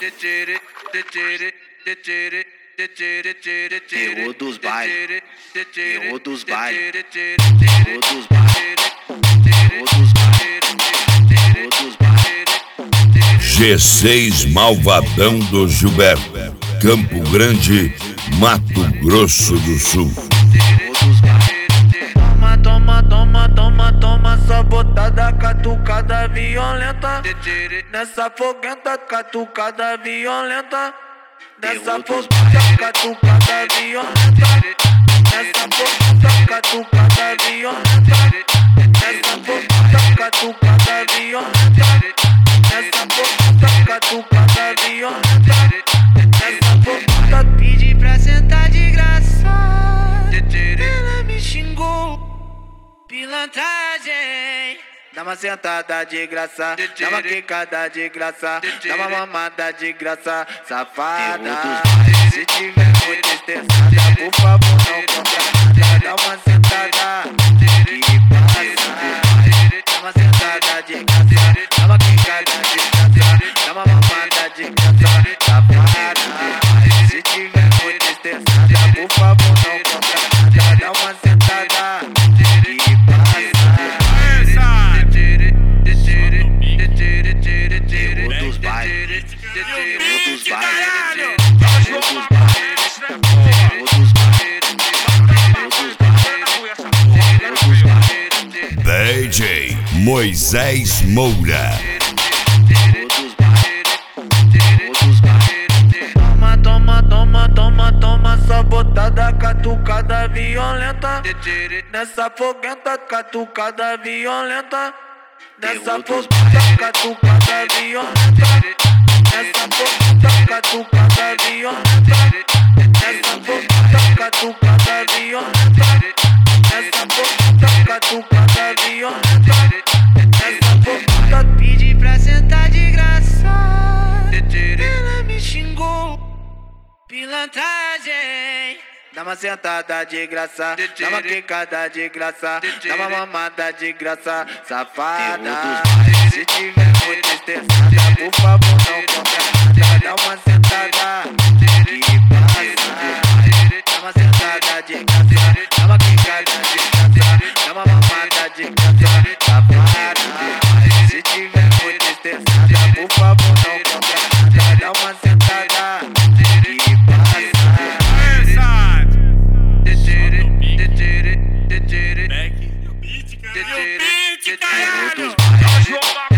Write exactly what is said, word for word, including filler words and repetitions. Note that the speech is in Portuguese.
Terror dos bailes, terror dos bailes, terror dos bailes, terror dos bailes, terror dos bailes. G seis Malvadão do Gilberto, Campo Grande, Mato Grosso do Sul. Toma, toma, toma, toma, toma, só botada, catucada violenta. Nessa foguenta, catucada violenta. Nessa foguenta, catucada violenta. Nessa foguenta, catucada violenta. Nessa foguenta, catucada violenta. Nessa foguenta, catucada violenta. Nessa foguenta, pedi pra sentar de graça. Ela me xingou, pilantragem. Dá uma sentada de graça, dá uma quicada de graça, dá uma mamada de graça, safada. Se tiver muito estressada, por favor não compra nada. Dá uma sentada que passa. Dá uma sentada de graça, dá uma quicada de graça, dá uma mamada de graça, safada. Se tiver muito estressada, por favor não compra nada. Dá uma sentada que passa. Terror dos bailes, terror dos bailes, terror dos bailes, terror dos bailes, terror dos bailes. D J Moisés Moura. Terror dos bailes, terror dos bailes. Toma, toma, toma, toma, toma, só botada, catucada violenta. Nessa foguenta, catucada violenta. Nessa foguenta, catucada violenta. Nessa foguenta, catucada violenta. Nessa foguenta, catucada violenta. Nessa foguenta, catucada violenta. Nessa foguenta, pedi pra sentar de graça. Ela me xingou, pilantragem. Dá uma sentada de graça, dá uma quicada de graça, dá uma mamada de graça, safada. Se tiver muito estressada, por favor não compra nada. Dá uma sentada que passa. Dá uma sentada de graça, dá uma quicada de graça, dá uma mamada de graça, safada. Se tiver muito estressada, por favor não compra nada. Dá uma sentada que passa. Beck, o beat, cara. Terror dos bailes.